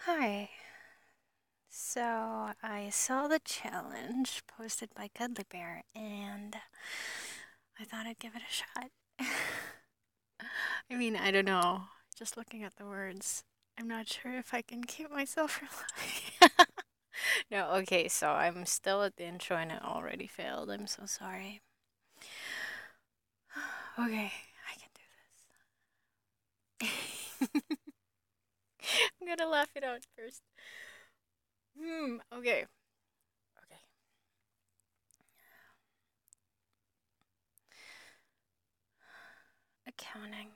Hi. So I saw the challenge posted by Cuddly Bear and I thought I'd give it a shot. I don't know. Just looking at the words, I'm not sure if I can keep myself from laughing. No, okay, so I'm still at the intro and it already failed. I'm so sorry. Okay, I can do this. I'm gonna laugh it out first. Okay. Okay. Accounting.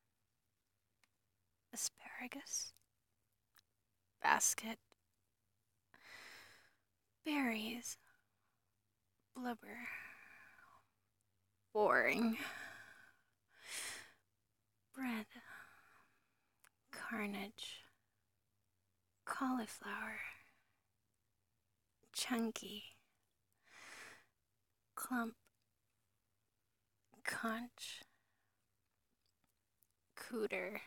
Asparagus. Basket. Berries. Blubber. Boring. Bread. Carnage. Cauliflower. Chunky. Clump. Conch. Cooter.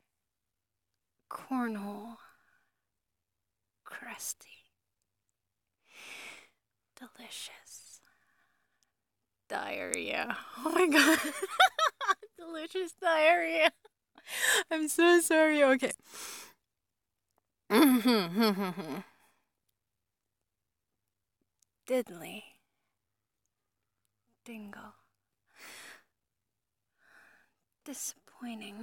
Cornhole. Crusty. Delicious. Diarrhea. Oh my god. Delicious diarrhea. I'm so sorry. Okay. Diddly. Dingle. Disappointing.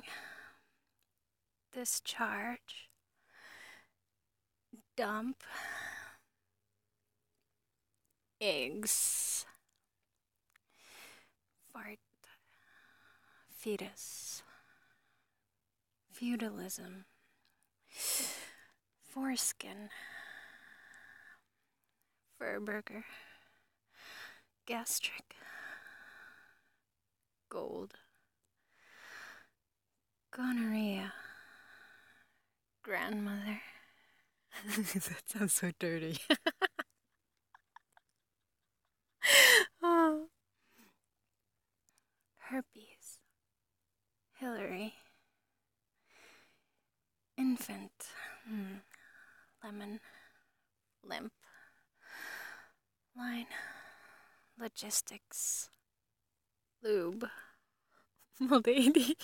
Discharge. Dump. Eggs. Fart. Fetus. Feudalism. Foreskin. Fur burger. Gastric. Gold. Gonorrhea. Grandmother. That sounds so dirty. Oh. Herpes. Hillary. Infant. Lemon. Limp. Line. Logistics. Lube. Mulady.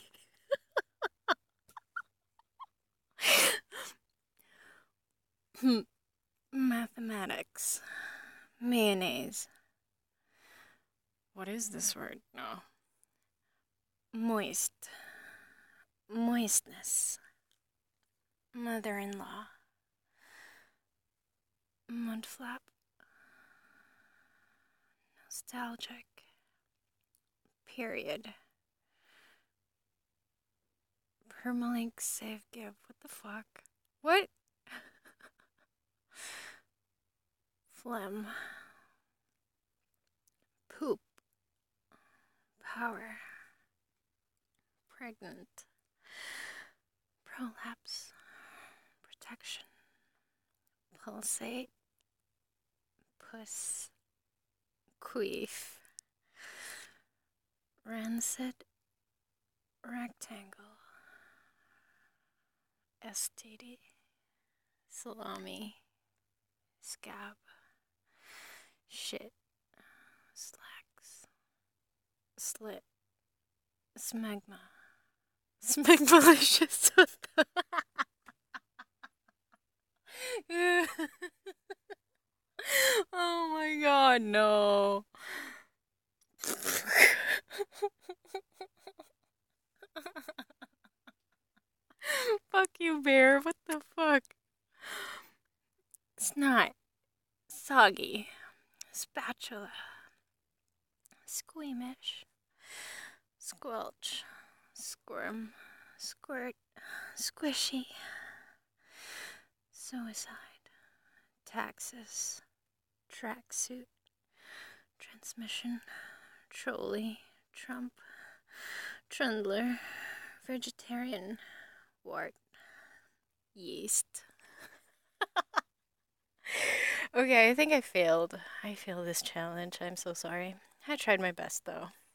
Mathematics. Mayonnaise. What is this word? No. Moist. Moistness. Mother-in-law. Mudflap. Nostalgic. Period. Permalink save give. What the fuck? What? Phlegm. Poop. Power. Pregnant. Prolapse. Protection. Pulsate. Puss. Queef. Rancid. Rectangle. STD. Salami. Scab. Shit. Slacks. Slit. Smegma. Smegmalicious. Oh my god, no. Fuck you, bear. What the fuck? Snot. Soggy. Spatula. Squeamish. Squelch. Squirm. Squirt. Squishy. Suicide. Taxes. Tracksuit. Transmission. Trolley. Trump. Trundler. Vegetarian. Wart. Yeast. Okay, I think I failed. I failed this challenge. I'm so sorry. I tried my best though.